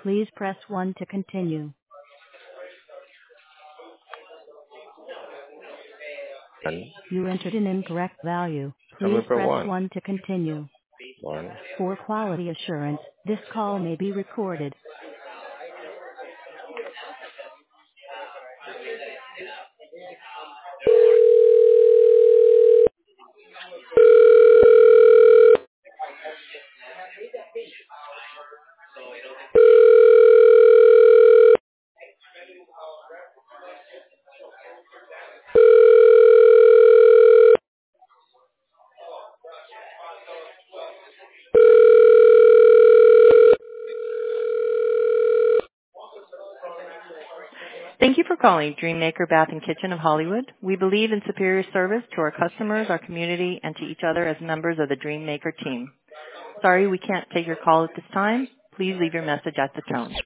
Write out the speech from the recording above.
Please press 1 to continue. One. You entered an incorrect value. I'm Please looking for press one. 1 to continue. One. For quality assurance, this call may be recorded. Thank you for calling Dreammaker Bath and Kitchen of Hollywood. We believe in superior service to our customers, our community, and to each other as members of the Dreammaker team. Sorry we can't take your call at this time. Please leave your message at the tone.